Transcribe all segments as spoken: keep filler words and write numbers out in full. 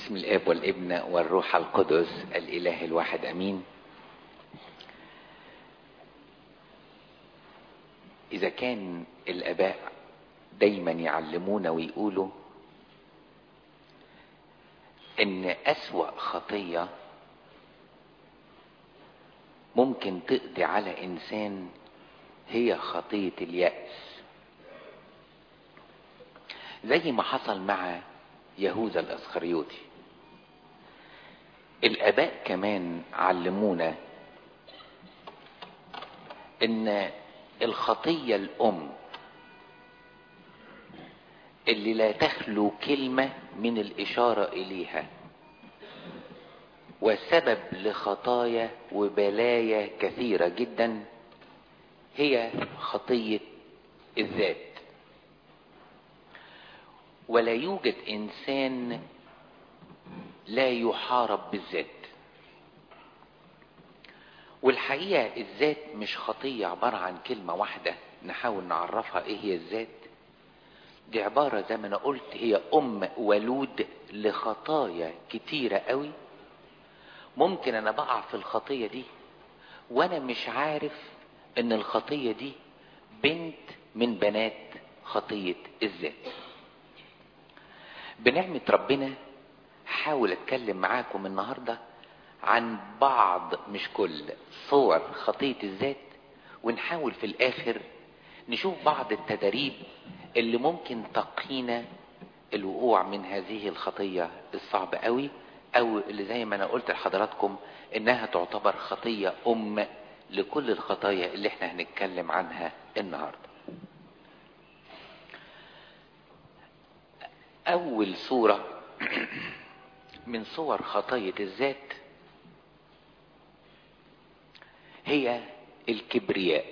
باسم الاب والابن والروح القدس الاله الواحد امين. اذا كان الاباء دايما يعلمونا ويقولوا ان اسوأ خطية ممكن تقضي على انسان هي خطية اليأس، زي ما حصل مع يهوذا الاسخريوطي. الاباء كمان علمونا ان الخطية الام اللي لا تخلو كلمة من الاشارة اليها وسبب لخطايا وبلايا كثيرة جدا هي خطية الذات. ولا يوجد انسان لا يحارب بالذات. والحقيقة الذات مش خطية عبارة عن كلمة واحدة نحاول نعرفها ايه هي الذات. دي عبارة زي ما انا قلت هي ام ولود لخطايا كتيرة قوي. ممكن انا بقع في الخطية دي وانا مش عارف ان الخطية دي بنت من بنات خطية الذات. بنعمة ربنا حاول اتكلم معاكم النهاردة عن بعض مش كل صور خطية الذات، ونحاول في الاخر نشوف بعض التدريب اللي ممكن تقينا الوقوع من هذه الخطية الصعبة قوي، او اللي زي ما انا قلت لحضراتكم انها تعتبر خطية ام لكل الخطايا اللي احنا هنتكلم عنها النهاردة. اول صورة من صور خطايا الذات هي الكبرياء.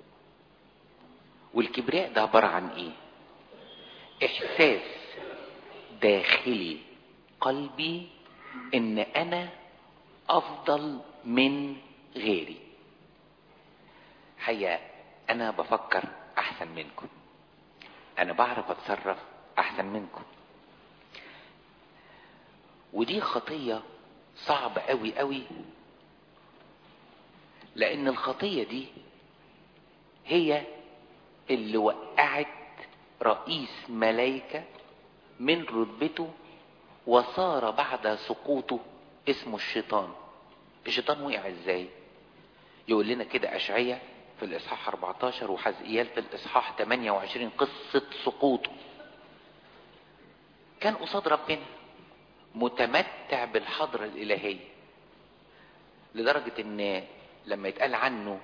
والكبرياء ده عبارة عن ايه؟ احساس داخلي قلبي ان انا افضل من غيري. حقيقة انا بفكر احسن منكم، انا بعرف اتصرف احسن منكم. ودي خطية صعبة قوي قوي، لان الخطية دي هي اللي وقعت رئيس ملايكة من رتبته وصار بعد سقوطه اسمه الشيطان. الشيطان وقع ازاي؟ يقول لنا كده اشعياء في الاصحاح اربعتاشر وحزقيال في الاصحاح ثمانية وعشرين قصة سقوطه. كان قصاد ربنا متمتع بالحضرة الالهية، لدرجة ان لما يتقال عنه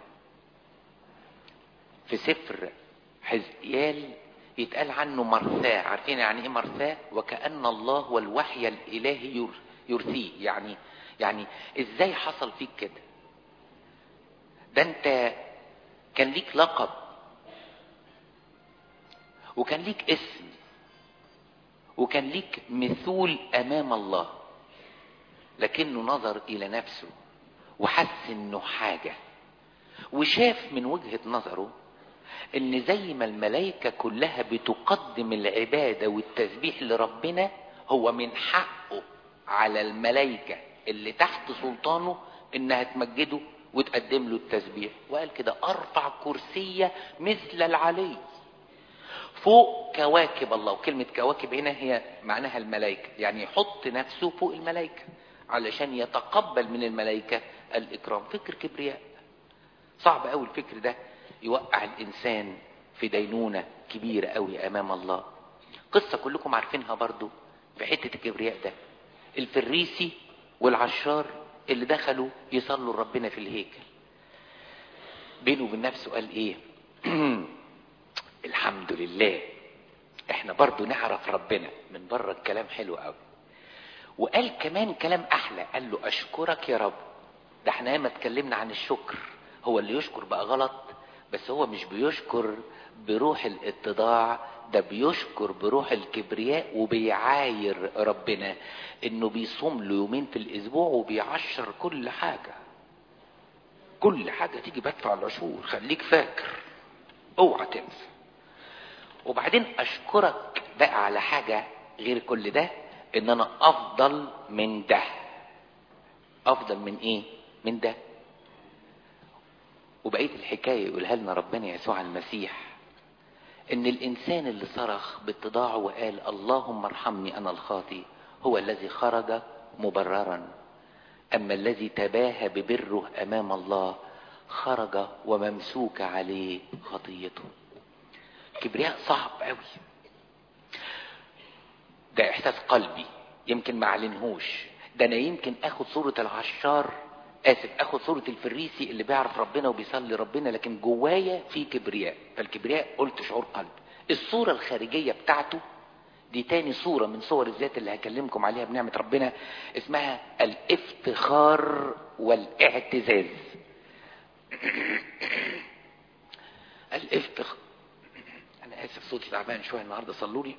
في سفر حزقيال يتقال عنه مرثاه. عارفين يعني ايه مرثاه؟ وكأن الله والوحي الالهي يرثيه. يعني يعني ازاي حصل فيك كده؟ ده انت كان ليك لقب وكان ليك اسم وكان ليك مثول امام الله، لكنه نظر الى نفسه وحس انه حاجة، وشاف من وجهة نظره ان زي ما الملائكة كلها بتقدم العبادة والتسبيح لربنا، هو من حقه على الملائكة اللي تحت سلطانه انها تمجده وتقدم له التسبيح. وقال كده ارفع كرسية مثل العلي فوق كواكب الله. وكلمة كواكب هنا هي معناها الملائكة، يعني يحط نفسه فوق الملائكة علشان يتقبل من الملائكة الإكرام. فكر كبرياء صعب قوي. الفكر ده يوقع الإنسان في دينونة كبيرة قوي أمام الله. قصة كلكم عارفينها برضو في حتة الكبرياء ده، الفريسي والعشار اللي دخلوا يصلوا لربنا في الهيكل. بينه وبين نفسه قال ايه؟ الحمد لله احنا برضو نعرف ربنا من بره. الكلام حلو قوي. وقال كمان كلام احلى، قال له اشكرك يا رب. ده احنا ما اتكلمنا عن الشكر. هو اللي يشكر بقى غلط، بس هو مش بيشكر بروح الاتضاع، ده بيشكر بروح الكبرياء وبيعاير ربنا انه بيصوم له يومين في الاسبوع وبيعشر كل حاجة. كل حاجة تيجي بدفع العشور، خليك فاكر اوعى تنسى. وبعدين اشكرك بقى على حاجة غير كل ده، ان انا افضل من ده. افضل من ايه؟ من ده. وبقية الحكاية يقولها لنا ربنا يسوع المسيح، ان الانسان اللي صرخ باتضاعه وقال اللهم ارحمني انا الخاطي هو الذي خرج مبررا، اما الذي تباهى ببره امام الله خرج وممسوك عليه خطيته. كبرياء صعب قوي، ده احساس قلبي يمكن ما اعلنهوش. ده انا يمكن اخد صورة العشار، اسف اخد صورة الفريسي اللي بيعرف ربنا وبيصلي ربنا، لكن جوايا في كبرياء. فالكبرياء قلت شعور قلب. الصورة الخارجية بتاعته دي تاني صورة من صور الذات اللي هكلمكم عليها بنعمة ربنا، اسمها الافتخار والاعتزاز. الافتخار، انا اسف صوتي تعبان شوية النهاردة، صلوا لي.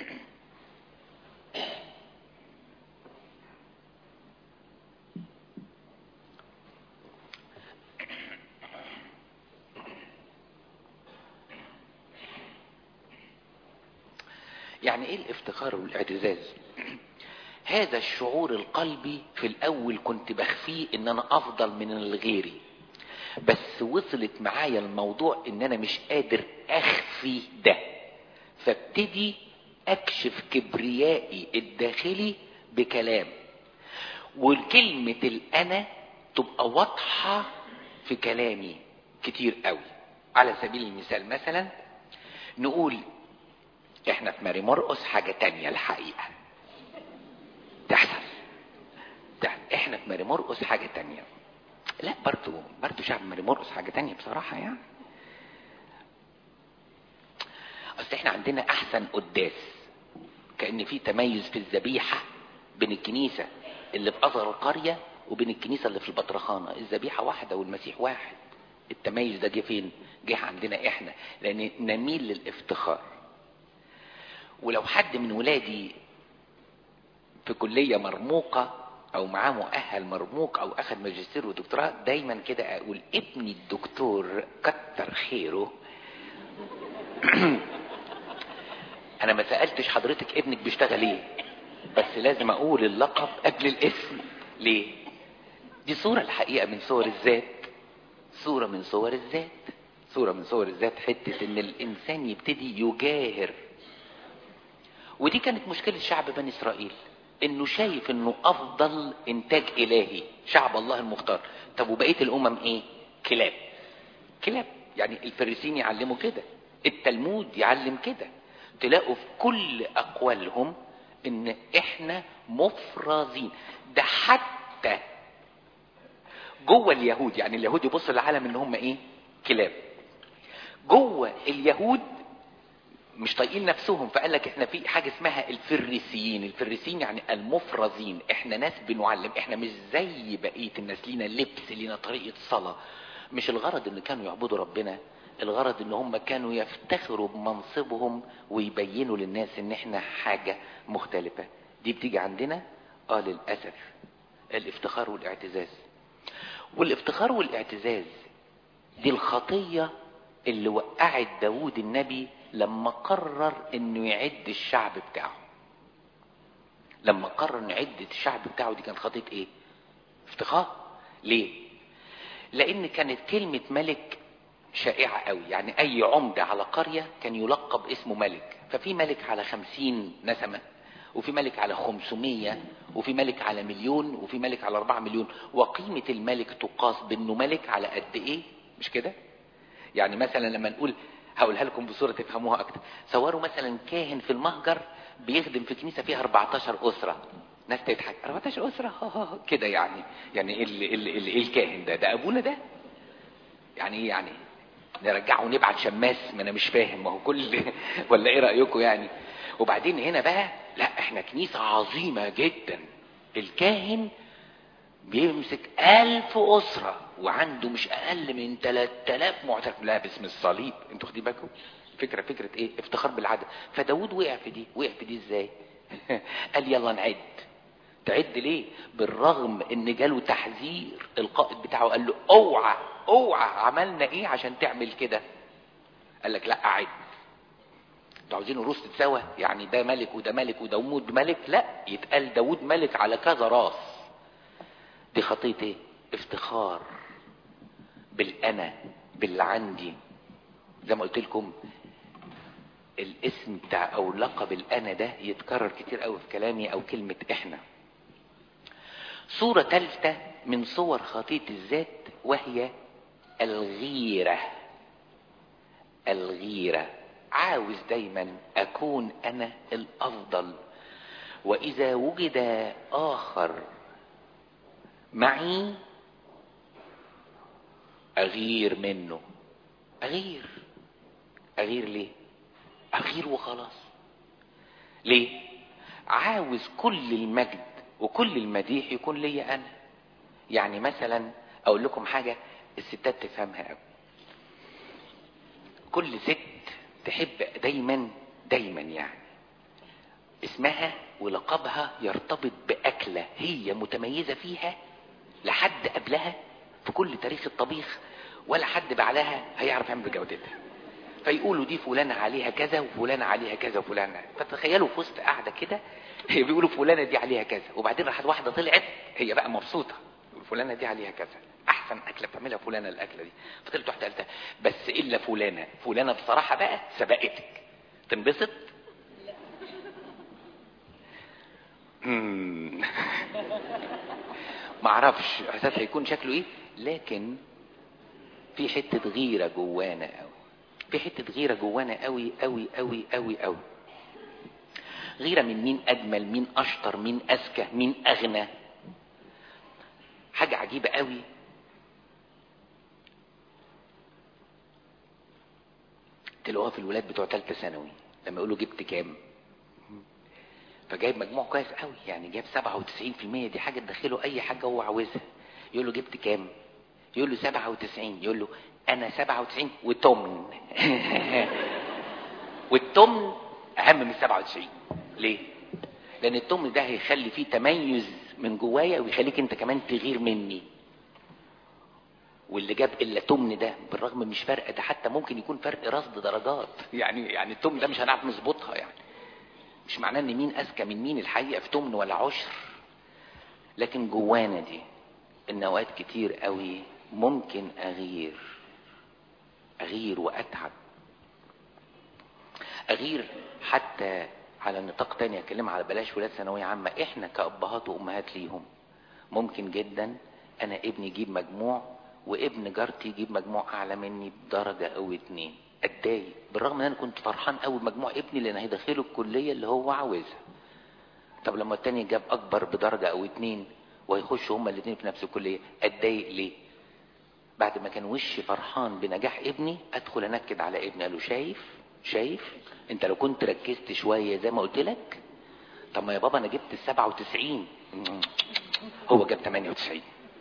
يعني ايه الافتخار والاعتزاز؟ هذا الشعور القلبي في الاول كنت بخفيه ان انا افضل من الغيري، بس وصلت معايا الموضوع ان انا مش قادر اخفي ده، فابتدي اكشف كبريائي الداخلي بكلام، والكلمة الانا تبقى واضحة في كلامي كتير قوي. على سبيل المثال مثلا نقول احنا في ماري مرقس حاجة تانية الحقيقة تحصل. احنا في ماري مرقس حاجة تانية، لا برضو برضو شعب ماري مرقس حاجة تانية بصراحة. يعني اصل احنا عندنا احسن قداس، كأن في تميز في الذبيحة بين الكنيسة اللي في اصغر القرية وبين الكنيسة اللي في البطرخانة. الذبيحة واحدة والمسيح واحد. التميز ده جه فين؟ جه عندنا احنا، لان نميل للافتخار. ولو حد من ولادي في كلية مرموقة او معاه مؤهل مرموق او اخذ ماجستير ودكتوراه، دايما كده اقول ابني الدكتور كتر خيره. انا ما سألتش حضرتك ابنك بيشتغل ايه، بس لازم اقول اللقب قبل الاسم. ليه؟ دي صورة الحقيقة من صور الذات، صورة من صور الذات، صورة من صور الذات. حتة ان الانسان يبتدي يجاهر، ودي كانت مشكلة شعب بني اسرائيل، انه شايف انه افضل انتاج الهي، شعب الله المختار. طب وبقية الامم ايه؟ كلاب. كلاب. يعني الفريسين يعلموا كده، التلمود يعلم كده، تلاقوا في كل اقوالهم ان احنا مفرزين. ده حتى جوه اليهود، يعني اليهود يبص للعالم ان هم ايه؟ كلاب. جوه اليهود مش طايقين نفسهم، فقال لك احنا في حاجه اسمها الفريسيين. الفريسيين يعني المفرزين، احنا ناس بنعلم، احنا مش زي بقيه الناس، لينا لبس، لينا طريقه صلاه. مش الغرض ان كانوا يعبدوا ربنا، الغرض ان هم كانوا يفتخروا بمنصبهم ويبينوا للناس ان احنا حاجه مختلفه. دي بتيجي عندنا اه للاسف، الافتخار والاعتزاز. والافتخار والاعتزاز دي الخطيه اللي وقعت داود النبي لما قرر انه يعد الشعب بتاعه. لما قرر انه يعد الشعب بتاعه، دي كانت خطية ايه؟ افتخار. ليه؟ لان كانت كلمة ملك شائعة قوي. يعني اي عمدة على قرية كان يلقب اسمه ملك. ففي ملك على خمسين نسمة، وفي ملك على خمسمية، وفي ملك على مليون، وفي ملك على اربعة مليون. وقيمة الملك تقاس بانه ملك على قد ايه، مش كده؟ يعني مثلا لما نقول، هقولها لكم بصورة تفهموها اكتر. صوروا مثلا كاهن في المهجر بيخدم في كنيسة فيها اربعتاشر اسرة، ناس تضحك. اربعتاشر اسرة كده يعني يعني ايه ال ال ال الكاهن ده؟ ده ابونا ده؟ يعني ايه يعني؟ نرجعه ونبعت شماس؟ ما انا مش فاهم، ما هو كل ولا ايه رأيكم يعني؟ وبعدين هنا بقى لا، احنا كنيسة عظيمة جدا، الكاهن بيمسك ألف أسرة وعنده مش أقل من تلات آلاف معترف لابس من الصليب. انتوا خدين بالكم؟ فكرة فكرة ايه؟ افتخار بالعدد. فداود وقع في دي. وقع في دي ازاي؟ قال يلا نعد. تعد ليه؟ بالرغم ان جاله تحذير، القائد بتاعه قال له اوعى اوعى، عملنا ايه عشان تعمل كده؟ قال لك لا اعد. انتوا عاوزين الروس تتساوى؟ يعني ده ملك وده ملك وداوود ملك؟ لا، يتقال داوود ملك على كذا راس. دي خطية ايه؟ افتخار بالانا، باللي عندي. زي ما قلت لكم الاسم بتاع او لقب الانا ده يتكرر كتير قوي في كلامي، او كلمة احنا. صورة ثالثة من صور خطية الذات وهي الغيرة. الغيرة، عاوز دايما اكون انا الافضل، واذا وجد اخر معي اغير منه. اغير اغير ليه؟ اغير وخلاص. ليه؟ عاوز كل المجد وكل المديح يكون لي انا. يعني مثلا اقول لكم حاجة الستات تفهمها قوي. كل ست تحب دايما دايما يعني اسمها ولقبها يرتبط بأكلة هي متميزة فيها، لحد قبلها في كل تاريخ الطبيخ ولا حد بعدها هيعرف يعمل بجودتها. فيقولوا دي فلانة عليها كذا وفلانة عليها كذا وفلانة. فتخيلوا في وسط قاعدة كده هي بيقولوا فلانة دي عليها كذا، وبعدين راحت واحدة طلعت هي بقى مبسوطة فلانة دي عليها كذا، احسن اكلة بتعملها فلانة الاكلة دي. فطلعت واحدة قالت بس الا فلانة، فلانة بصراحة بقى سبقتك. تنبسط؟ معرفش احساس هيكون شكله ايه، لكن في حتة غيرة جوانا قوي. في حتة غيرة جوانا قوي قوي قوي قوي قوي. غيرة من مين اجمل، مين اشطر، مين اذكى، مين اغنى. حاجة عجيبة قوي. تلاقوها في الولاد بتوع ثالثه ثانوي لما يقولوا جبت كام، فجايب مجموع كويس قوي، يعني جاب سبعة وتسعين في المية، دي حاجة تدخله اي حاجة هو عاوزها. يقول له جبت كام؟ يقول له سبعة وتسعين. يقول له انا سبعة وتسعين وتمن. والتمن اهم من سبعة وتسعين. ليه؟ لان التمن ده هيخلي فيه تميز من جوايا ويخليك انت كمان تغير مني. واللي جاب الا تمن ده بالرغم مش فرق ده، حتى ممكن يكون فرق رصد درجات، يعني يعني التمن ده مش هنعرف نظبطها. يعني مش معناه ان مين اذكى من مين الحقيقه في تمن ولا عشر، لكن جوانا دي ان اوقات كتير قوي ممكن اغير اغير واتعب. اغير حتى على نطاق تاني اكلمها على بلاش ولاد ثانويه عامه. احنا كابهات وامهات ليهم ممكن جدا انا ابني يجيب مجموع وابن جارتي يجيب مجموع اعلى مني بدرجه او اتنين، اتضايق بالرغم ان انا كنت فرحان قوي بمجموع ابني لان هيدخله الكليه اللي هو عاوزها. طب لما التاني جاب اكبر بدرجه او اتنين وهيخشوا هما الاتنين في نفس الكليه، اتضايق ليه؟ بعد ما كان وشي فرحان بنجاح ابني ادخل انكد على ابني، قالوا شايف شايف انت لو كنت ركزت شويه زي ما قلت لك. طب ما يا بابا انا جبت السبعة وتسعين، هو جاب تمانية وتسعين.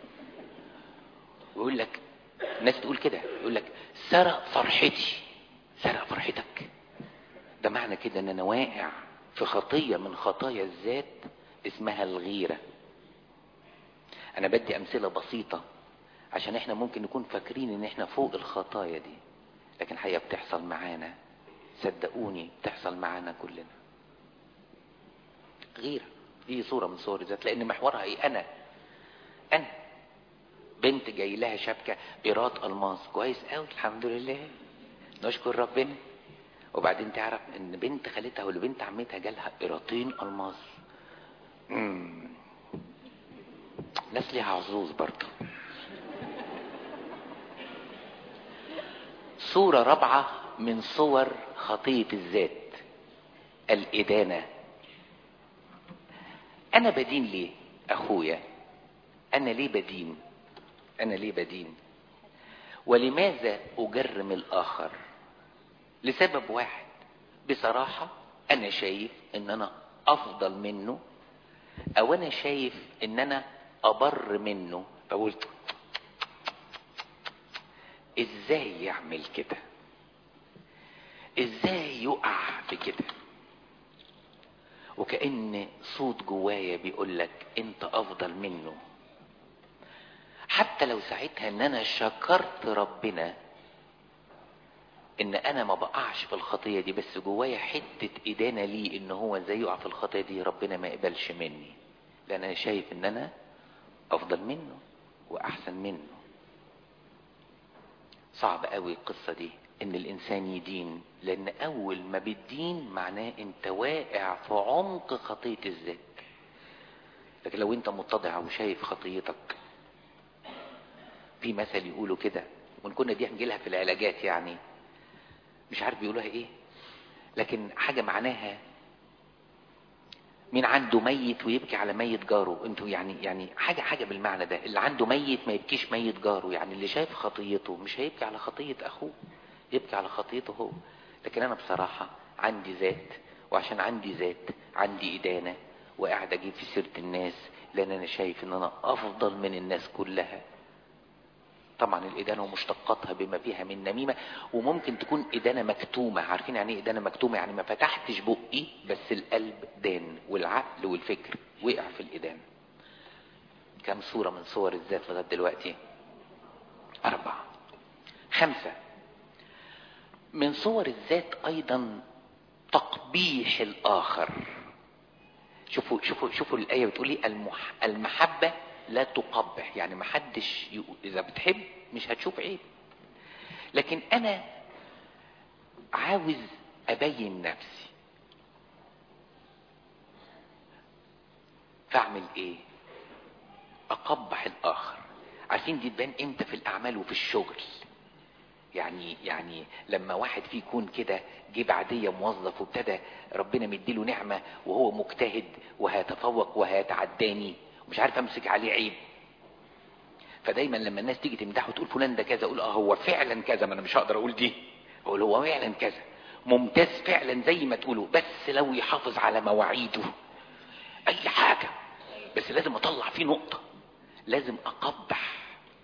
ويقول لك الناس تقول كده، يقول لك سرق فرحتي. سرق فرحتك؟ ده معنى كده ان انا واقع في خطية من خطايا الذات اسمها الغيرة. انا بدي امثلة بسيطة عشان احنا ممكن نكون فاكرين ان احنا فوق الخطايا دي، لكن الحقيقة بتحصل معانا، صدقوني بتحصل معانا كلنا. غيرة دي صورة من صور الذات، لان محورها ايه؟ انا انا بنت جاي لها شبكة قيراط الماس، كويس قوي الحمد لله نشكر ربنا. وبعدين تعرف ان بنت خالتها ولا بنت عمتها جالها قيراطين الماس. امم ناس ليها حظوظ برضه. صورة رابعة من صور خطية الذات الإدانة. انا بدين ليه اخويا؟ انا ليه بدين؟ انا ليه بدين؟ ولماذا اجرم الاخر؟ لسبب واحد، بصراحة انا شايف ان انا افضل منه، او انا شايف ان انا ابر منه، فقول ازاي يعمل كده، ازاي يقع في كده. وكأن صوت جوايا بيقول لك انت افضل منه. حتى لو ساعتها ان انا شكرت ربنا ان انا ما بقعش في الخطية دي، بس جوايا حتة ادانة ليه ان هو ازاي يقع في الخطية دي، ربنا ما يقبلش مني لان انا شايف ان انا افضل منه واحسن منه. صعب قوي القصة دي ان الانسان يدين، لان اول ما بتدين معناه انت واقع في عمق خطية الذات. لكن لو انت متضع وشايف خطيتك، في مثل يقولوا كده، وان كنا دي هنجيلها في العلاجات يعني، مش عارف بيقولوها ايه، لكن حاجة معناها مين عنده ميت ويبكي على ميت جاره؟ انتوا يعني يعني حاجة حاجة بالمعنى ده. اللي عنده ميت ما يبكيش ميت جاره، يعني اللي شايف خطيته مش هيبكي على خطية اخوه، يبكي على خطيته هو. لكن انا بصراحة عندي ذات، وعشان عندي ذات عندي ادانة، وقاعد اجيب في سيرة الناس لان انا شايف ان انا افضل من الناس كلها. طبعا الإدانة ومشتقاتها بما فيها من نميمة، وممكن تكون إدانة مكتومة. عارفين يعني ايه إدانة مكتومة؟ يعني ما فتحتش بقي بس القلب دان والعقل والفكر وقع في الإدانة. كم صورة من صور الذات لغاية دلوقتي؟ أربعة. خمسة من صور الذات أيضا تقبيح الآخر. شوفوا شوفوا شوفوا الآية بتقول ايه؟ المح... المحبة لا تقبح، يعني ما حدش يقول إذا بتحب مش هتشوف عيب. لكن أنا عاوز أبين نفسي، فأعمل إيه؟ أقبح الآخر. عارفين دي تبان إمتى؟ في الأعمال وفي الشغل. يعني يعني لما واحد فيه يكون كده جيب عادية موظف وابتدى ربنا مديله نعمة وهو مجتهد وهيتفوق وهيتعداني ومش عارف أمسك عليه عيب، فدايما لما الناس تيجي تمدحه وتقول فلان ده كذا، اقول اه هو فعلا كذا، ما انا مش هقدر اقول دي، اقول هو فعلا كذا ممتاز فعلا زي ما تقولوا، بس لو يحافظ على مواعيده اي حاجة، بس لازم اطلع فيه نقطة، لازم اقبح،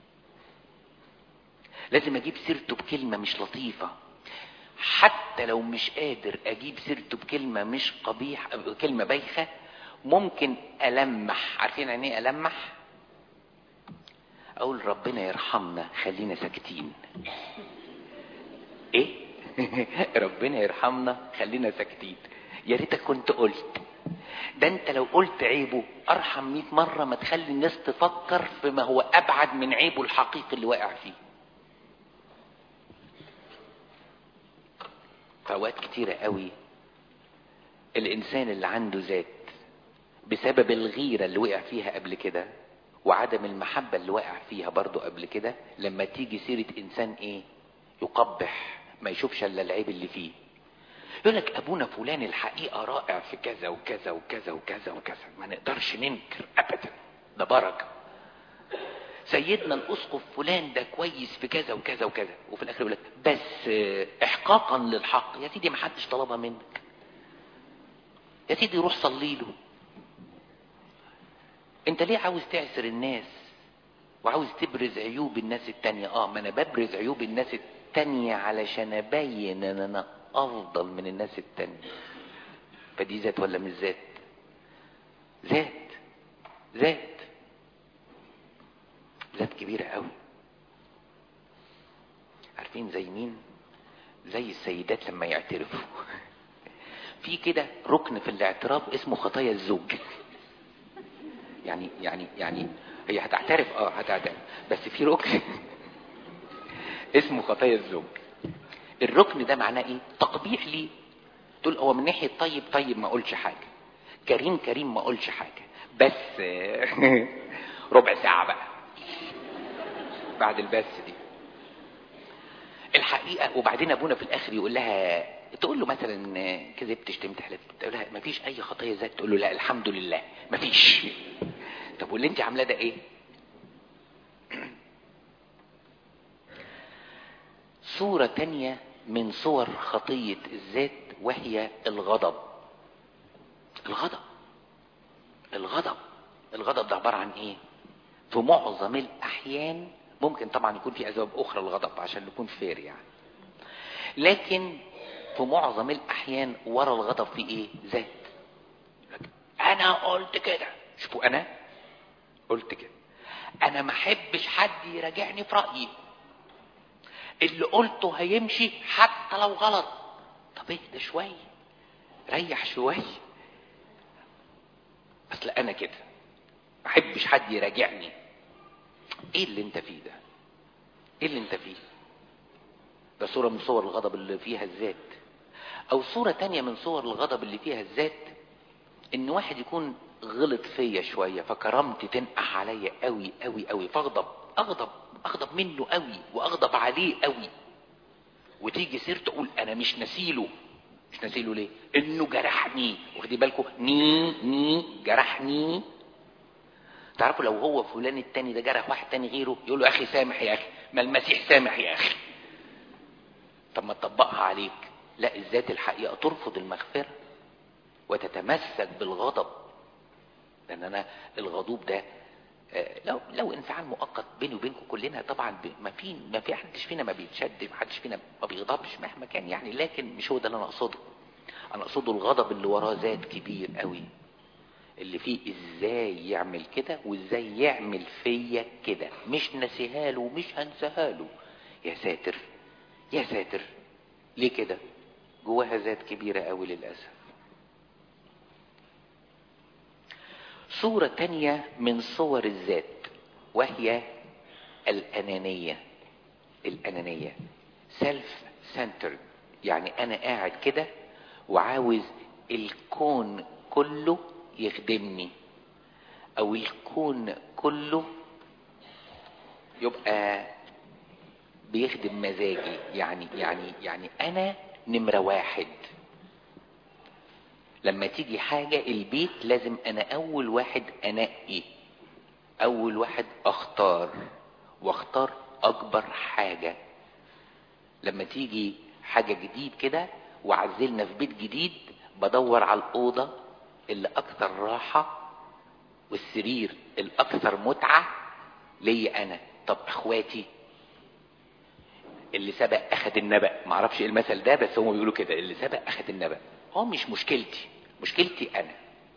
لازم اجيب سيرته بكلمة مش لطيفة، حتى لو مش قادر اجيب سيرته بكلمة مش قبيح، كلمة بايخة، ممكن المح. عارفين يعني ايه المح؟ اقول ربنا يرحمنا خلينا ساكتين. ايه؟ ربنا يرحمنا خلينا ساكتين. يا ريتك كنت قلت ده. انت لو قلت عيبه ارحم مئة مرة ما تخلي الناس تفكر فيما هو ابعد من عيبه الحقيقي اللي واقع فيه. فوقت كتيرة قوي الانسان اللي عنده ذات بسبب الغيرة اللي وقع فيها قبل كده وعدم المحبة اللي وقع فيها برضو قبل كده، لما تيجي سيرة انسان ايه يقبح، ما يشوفش الا العيب اللي فيه. يقول لك ابونا فلان الحقيقة رائع في كذا وكذا وكذا وكذا وكذا، ما نقدرش ننكر ابدا، ده بركة. سيدنا الاسقف فلان ده كويس في كذا وكذا وكذا، وفي الاخر يقول لك بس احقاقا للحق يا سيدي ما حدش طلبها منك، يا سيدي روح صلي له. انت ليه عاوز تعسر الناس وعاوز تبرز عيوب الناس التانية؟ اه ما انا ببرز عيوب الناس التانية علشان ابين ان انا افضل من الناس التانية. فدي ذات ولا مش ذات؟ ذات، ذات، ذات كبيرة قوي. عارفين زي مين؟ زي السيدات لما يعترفوا. في كده ركن في الاعتراف اسمه خطايا الزوج. يعني يعني يعني هي هتعترف، اه هتعترف، بس في ركن اسمه خطايا الزوج. الركن ده معناه ايه؟ تقبيح ليه. تقول هو من ناحية طيب طيب ما اقولش حاجة، كريم كريم ما اقولش حاجة، بس ربع ساعة بقى بعد البس دي الحقيقة. وبعدين ابونا في الاخر يقول لها، تقول له مثلا كذبت شتمت حلفت، تقول لها ما فيش اي خطايا ذات، تقول له لا الحمد لله ما فيش. طب واللي انت عاملاه ده ايه؟ صورة تانية من صور خطية الذات وهي الغضب. الغضب الغضب الغضب ده عبارة عن ايه؟ في معظم الاحيان، ممكن طبعا يكون في اسباب اخرى الغضب عشان نكون فير يعني، لكن في معظم الاحيان ورا الغضب في ايه؟ ذات. انا قلت كده، شوفوا انا قلت كده، انا ما احبش حد يراجعني في رأيي، اللي قلته هيمشي حتى حتى لو غلط. طب اهدى شويه، ريح شويه. اصل انا كده ما احبش حد يراجعني. ايه اللي انت فيه ده؟ ايه اللي انت فيه ده؟ صورة من صور الغضب اللي فيها الذات. او صورة تانية من صور الغضب اللي فيها الذات، ان واحد يكون غلط فيا شوية فكرامتي تنقح عليا قوي قوي قوي، فاغضب اغضب اغضب منه قوي واغضب عليه قوي، وتيجي سيرته اقول انا مش نسيله. مش نسيله ليه؟ انه جرحني. واخدي بالكم؟ ني ني جرحني. تعرفوا لو هو فلان التاني ده جرح واحد تاني غيره، يقول له يا اخي سامح يا اخي، ما المسيح سامح يا اخي. طب ما تطبقها عليك. لا، الذات الحقيقة ترفض المغفرة وتتمسك بالغضب. لان انا الغضوب ده لو لو انفعال مؤقت بيني وبينكم كلنا طبعا، ما في ما في حدش فينا ما بيتشد، ما حدش فينا ما بيغضبش مهما كان يعني، لكن مش هو ده اللي انا اقصده. انا اقصده الغضب اللي وراه ذات كبير قوي، اللي فيه ازاي يعمل كده وازاي يعمل فيا كده، مش نسيها له ومش هنساها له. يا ساتر يا ساتر، ليه كده؟ جواها ذات كبيرة قوي للأسف. صورة تانية من صور الذات وهي الأنانية. الأنانية self centered، يعني أنا قاعد كده وعاوز الكون كله يخدمني، أو الكون كله يبقى بيخدم مزاجي. يعني يعني يعني أنا نمرة واحد. لما تيجي حاجة البيت لازم أنا أول واحد أنقي، أول واحد أختار، واختار أكبر حاجة. لما تيجي حاجة جديد كده وعزلنا في بيت جديد، بدور على الأوضة اللي أكثر راحة والسرير الأكثر متعة ليا أنا. طب أخواتي اللي سبق أخد النبأ، معرفش إيه المثل ده بس هم بيقولوا كده، اللي سبق أخد النبأ. هو مش مشكلتي، مشكلتي أنا.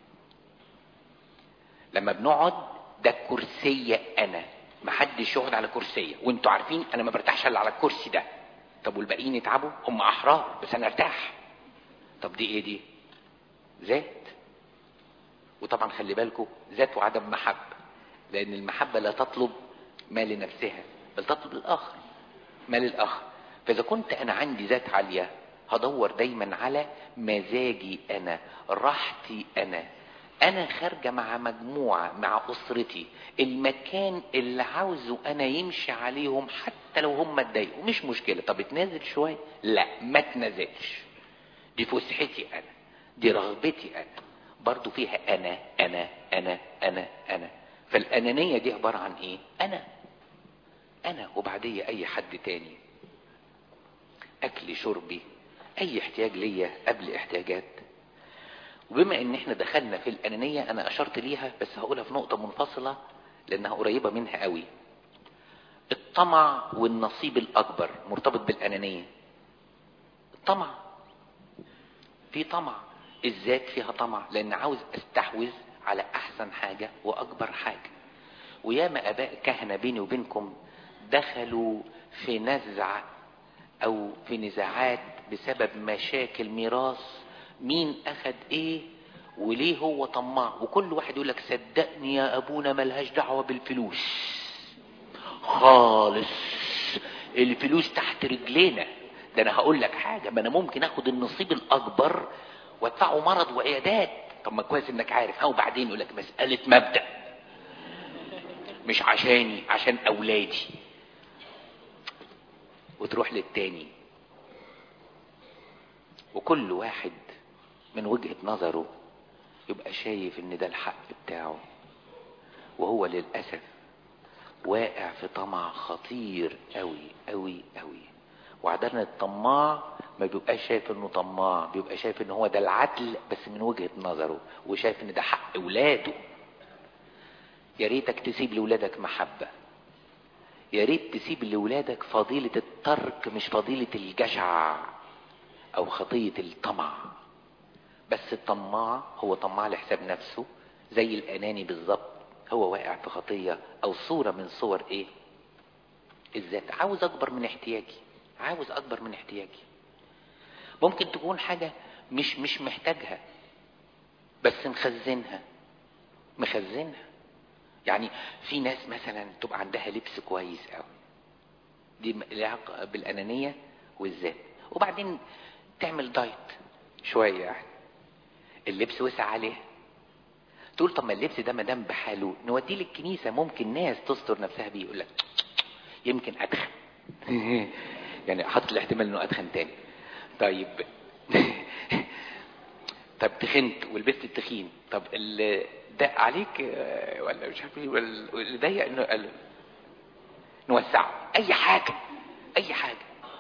لما بنقعد ده كرسية أنا، محدش يقعد على كرسية، وانتوا عارفين أنا ما برتاحش إلا على الكرسي ده. طب والباقيين يتعبوا، هم أحرار بس أنا ارتاح. طب دي إيه دي؟ ذات. وطبعا خلي بالكم ذات وعدم محبة، لأن المحبة لا تطلب ما لنفسها بل تطلب الآخر، ما للآخر. فإذا كنت أنا عندي ذات عالية هدور دايما على مزاجي أنا، راحتي أنا. أنا خارجة مع مجموعة، مع أسرتي، المكان اللي عاوزه أنا يمشي عليهم حتى لو هم اتضايقوا مش مشكلة. طب اتنازل شوية؟ لا، ما تنازلش. دي فسحتي أنا، دي رغبتي أنا، برضو فيها أنا أنا أنا أنا أنا. فالأنانية دي عبارة عن إيه؟ أنا أنا وبعدية أي حد تاني، أكلي شربي أي احتياج ليا قبل احتياجات. وبما ان احنا دخلنا في الأنانية انا اشرت ليها بس هقولها في نقطة منفصلة لانها قريبة منها قوي. الطمع والنصيب الاكبر مرتبط بالأنانية. الطمع، في طمع، الذات فيها طمع لان عاوز استحوذ على احسن حاجة واكبر حاجة. وياما اباء كهنة بيني وبينكم دخلوا في نزع او في نزاعات بسبب مشاكل ميراث، مين اخد ايه وليه هو طماع. وكل واحد يقول لك صدقني يا ابونا ملهاش دعوة بالفلوس خالص، الفلوس تحت رجلينا. ده انا هقول لك حاجة، ما انا ممكن اخد النصيب الاكبر وادفعه مرض وعيادات. طب ما كويس انك عارف. ها وبعدين يقول لك مسألة مبدأ، مش عشاني، عشان اولادي. وتروح للتاني. وكل واحد من وجهة نظره يبقى شايف ان ده الحق بتاعه، وهو للأسف واقع في طمع خطير قوي قوي قوي. وعادة الطماع ما بيبقاش شايف انه طماع، بيبقى شايف ان هو ده العدل بس من وجهة نظره، وشايف ان ده حق اولاده. يا ريتك تسيب لولادك محبة، يا ريت تسيب لولادك فضيلة الترك مش فضيلة الجشع او خطية الطمع. بس الطماع هو طماع لحساب نفسه زي الاناني بالظبط، هو واقع في خطية او صورة من صور ايه؟ الذات. عاوز اكبر من احتياجي، عاوز اكبر من احتياجي. ممكن تكون حاجة مش مش محتاجها بس مخزنها مخزنها يعني في ناس مثلا تبقى عندها لبس كويس قوي، دي العلاقة بالأنانية والذات، وبعدين تعمل دايت شوية يعني اللبس وسع عليه، تقول طب ما اللبس ده مدام بحاله نوديه للكنيسة ممكن ناس تستر نفسها بيه، يقول لك يمكن أدخن يعني حط الاحتمال انه أدخن تاني. طيب طب تخنت ولبست التخين، طب اللي دق عليك ولا مش عارف ايه اللي ضيق انه نوسعه، اي حاجه اي حاجه،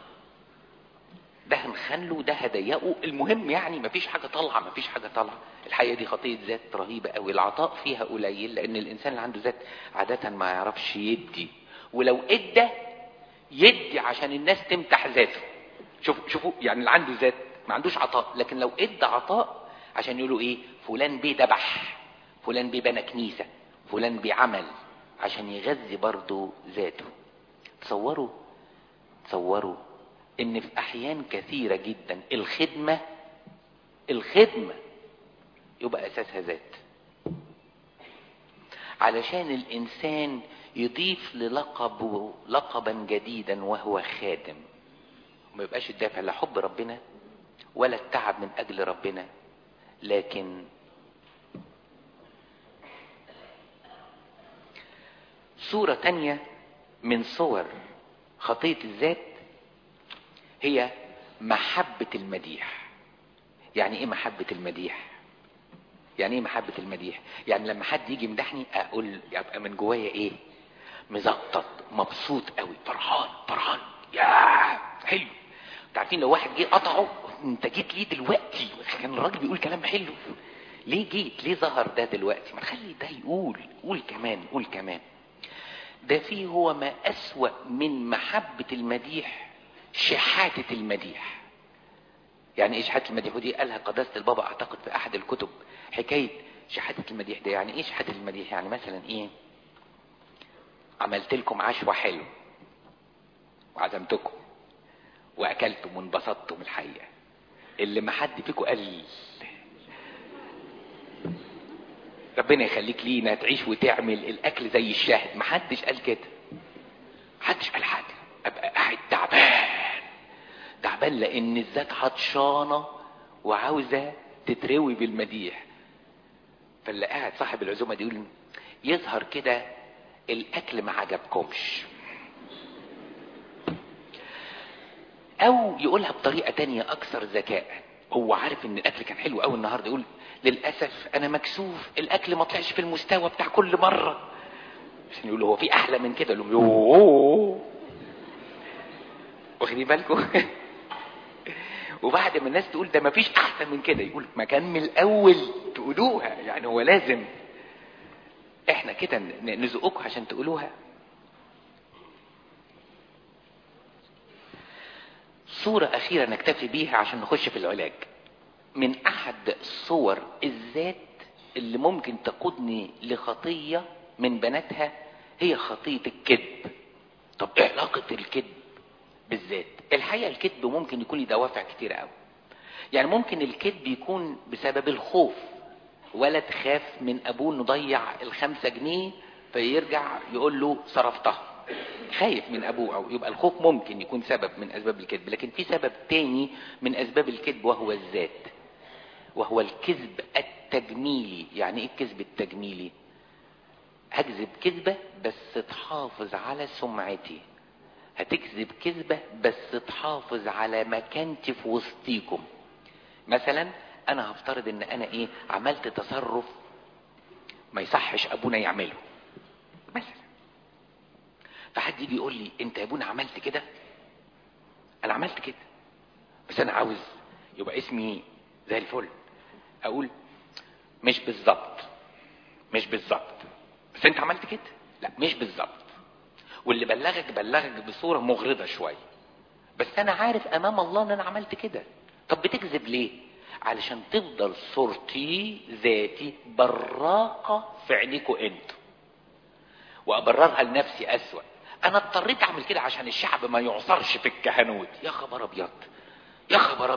ده هنخله وده هضيقه، المهم يعني مفيش حاجه طالعه مفيش حاجه طالعه. الحقيقه دي خطيه ذات رهيبه قوي، العطاء فيها قليل لان الانسان اللي عنده ذات عاده ما يعرفش يدي، ولو ادى يدي عشان الناس تمتح ذاته. شوفوا شوفوا يعني اللي عنده ذات ما عندوش عطاء، لكن لو ادى عطاء عشان يقولوا ايه فلان بيه دبح، فلان بيه بنى كنيسه، فلان بيه عمل، عشان يغذي برضه ذاته. تصوروا تصوروا ان في احيان كثيرة جدا الخدمة الخدمة يبقى اساسها ذات، علشان الانسان يضيف للقبه لقبا جديدا وهو خادم، ما يبقاش الدافع لا حب ربنا ولا التعب من اجل ربنا، لكن صورة تانية من صور خطية الذات هي محبة المديح. يعني ايه محبة المديح؟ يعني ايه محبة المديح؟ يعني لما حد يجي يمدحني اقول ابقى من جوايا ايه؟ مزقطط مبسوط قوي فرحان فرحان يا حلو. عارفين لو واحد جه قطعه انت جيت ليه دلوقتي؟ كان الراجل بيقول كلام حلو، ليه جيت؟ ليه ظهر ده دلوقتي؟ ما تخلي ده يقول قول كمان قول كمان. ده فيه هو ما أسوأ من محبة المديح شحاتة المديح. يعني ايه شحاتة المديح؟ ودي قالها قداسة البابا اعتقد في احد الكتب، حكاية شحاتة المديح ده. يعني ايه شحاتة المديح؟ يعني مثلا ايه، عملت لكم عشوة حلو وعزمتكم واكلتم وانبسطتم، الحقيقة اللي ما حد فيكم قال ربنا يخليك لينا تعيش وتعمل الاكل زي الشاهد، ما حدش قال كده، ما حدش قال حاجة. ابقى قاعد تعبان تعبان لان الذات عطشانه وعاوزه تتروي بالمديح. فاللي قاعد صاحب العزومه دي يقول يظهر كده الاكل ما عجبكمش، او يقولها بطريقه تانية اكثر ذكاء، هو عارف ان الاكل كان حلو قوي النهارده، يقول للاسف انا مكسوف الاكل ما طلعش في المستوى بتاع كل مره، عشان يقولوا هو في احلى من كده. يقول يوه واخدين بالكم؟ وبعد ما الناس تقول ده مفيش احسن من كده، يقول ما كان من الاول تقولوها. يعني هو لازم احنا كده نزقكم عشان تقولوها. صورة اخيرة نكتفي بيها عشان نخش في العلاج. من احد صور الذات اللي ممكن تقودني لخطية من بناتها هي خطية الكذب. طب ايه علاقة الكذب بالذات؟ الحقيقة الكذب ممكن يكون له دوافع كتير قوي. يعني ممكن الكذب يكون بسبب الخوف، ولد خاف من ابوه انه ضيع الخمسة جنيه فيرجع يقول له صرفتها، خايف من ابوه، او يبقى الخوف ممكن يكون سبب من اسباب الكذب. لكن في سبب تاني من اسباب الكذب وهو الذات، وهو الكذب التجميلي. يعني ايه الكذب التجميلي؟ هكذب كذبة بس تحافظ على سمعتي، هتكذب كذبة بس تحافظ على مكانتي في وسطيكم. مثلا انا هفترض ان انا ايه عملت تصرف ما يصحش ابونا يعمله مثلا، فحد يجي يقول لي انت يا ابونا عملت كده، انا عملت كده بس انا عاوز يبقى اسمي زي الفل، اقول مش بالظبط مش بالظبط بس انت عملت كده، لا مش بالظبط، واللي بلغك بلغك بصورة مغرضة شوية، بس انا عارف امام الله ان انا عملت كده. طب بتكذب ليه؟ علشان تفضل صورتي ذاتي براقة في عينيكوا انتوا، وابررها لنفسي اسوأ. انا اضطريت اعمل كده عشان الشعب ما يعصرش في الكهنوت. يا خبر ابيض يا خبر ابيض،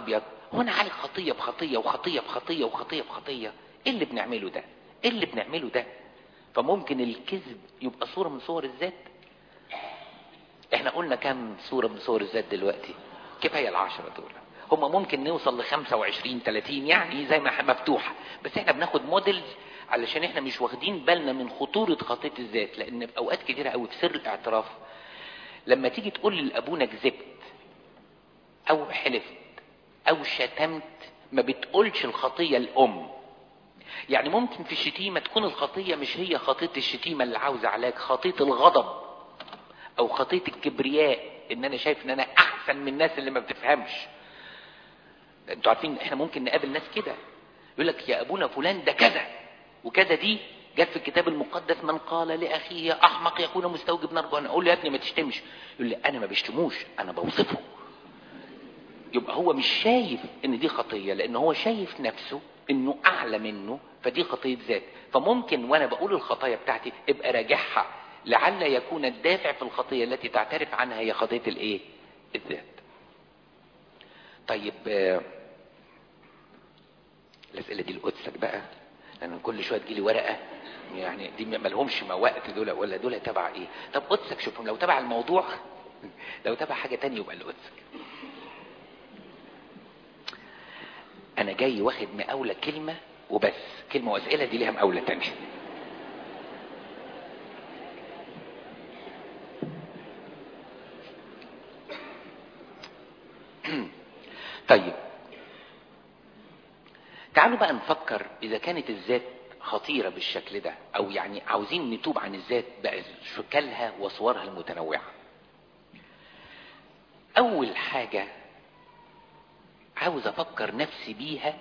هو انا عالج خطيه بخطيه وخطيه بخطيه وخطيه بخطيه؟ ايه اللي بنعمله ده؟ ايه اللي بنعمله ده؟ فممكن الكذب يبقى صوره من صور الذات. احنا قلنا كم صوره من صور الذات دلوقتي؟ كفايه العشرة دول. هم ممكن نوصل لخمسة وعشرين تلاتين يعني زي ما مفتوحه، بس احنا بناخد موديلز علشان احنا مش واخدين بالنا من خطوره خطيه الذات. لان في اوقات كتيره قوي في سر الاعتراف لما تيجي تقول لابونا كذبت او حلفت او شتمت، ما بتقولش الخطيه الام. يعني ممكن في الشتيمه تكون الخطيه مش هي خطيه الشتيمه اللي عاوز علاج، خطيه الغضب او خطيه الكبرياء، ان انا شايف ان انا احسن من الناس اللي ما بتفهمش. انتوا عارفين احنا ممكن نقابل ناس كده يقول لك يا ابونا فلان ده كذا وكذا، دي جت في الكتاب المقدس من قال لاخيه يا احمق يكون مستوجب نار. انا اقول له يا ابني ما تشتمش، يقول لي انا ما بشتموش انا بوصفه. يبقى هو مش شايف ان دي خطيه، لان هو شايف نفسه انه اعلى منه، فدي خطيه ذات. فممكن وانا بقول الخطايا بتاعتي ابقى راجعها لعل يكون الدافع في الخطيه التي تعترف عنها هي خطيه الايه؟ الذات. طيب الاسئله دي لقدسك بقى، لان كل شويه تجيلي ورقه يعني دي ما لهمش وقت دول ولا دول تبع ايه. طب قدسك شوفهم لو تبع الموضوع لو تبع حاجه تانية يبقى لقدسك. انا جاي واخد مقاوله كلمه وبس، كلمه واسئله دي ليها مقاوله تانية. طيب تعالوا بقى نفكر اذا كانت الذات خطيرة بالشكل ده، او يعني عاوزين نتوب عن الذات بقى شكلها وصورها المتنوعة. اول حاجة عاوز افكر نفسي بيها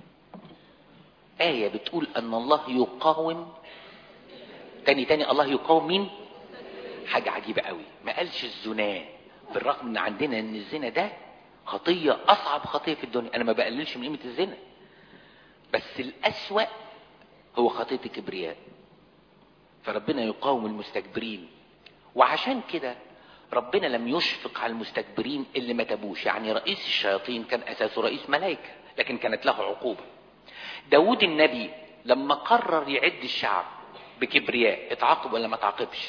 آية بتقول ان الله يقاوم. تاني تاني الله يقاوم مين؟ حاجة عجيبة قوي، ما قالش الزنا، بالرغم ان عندنا ان الزنا ده خطية اصعب خطية في الدنيا. انا ما بقللش من قيمة الزنا، بس الاسوأ هو خطية الكبرياء. فربنا يقاوم المستكبرين، وعشان كده ربنا لم يشفق على المستكبرين اللي ما تابوش. يعني رئيس الشياطين كان اساسه رئيس ملائكة لكن كانت له عقوبة. داود النبي لما قرر يعد الشعب بكبرياء اتعاقب ولا ما اتعاقبش؟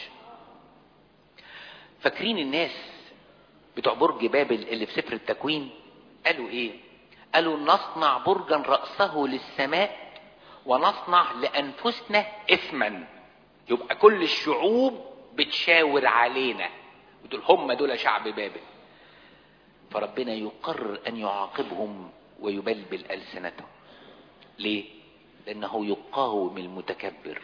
فاكرين الناس بتوع برج بابل اللي في سفر التكوين قالوا ايه؟ قالوا نصنع برجا رأسه للسماء ونصنع لأنفسنا إثما. يبقى كل الشعوب بتشاور علينا ودول هم دول شعب بابل. فربنا يقرر أن يعاقبهم ويبلبل ألسنتهم. ليه؟ لأنه يقاوم المتكبر.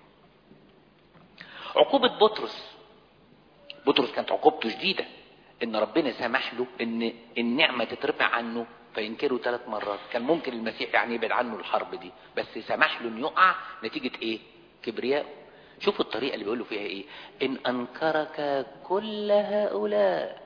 عقوبة بطرس، بطرس كانت عقوبته شديدة، إن ربنا سمح له إن النعمة تترفع عنه فينكره ثلاث مرات. كان ممكن المسيح يعني يبعد عنه الحرب دي، بس سمح له إنه يقع نتيجة إيه؟ كبرياء. شوفوا الطريقة اللي بيقولوا فيها إيه؟ إن أنكرك كل هؤلاء،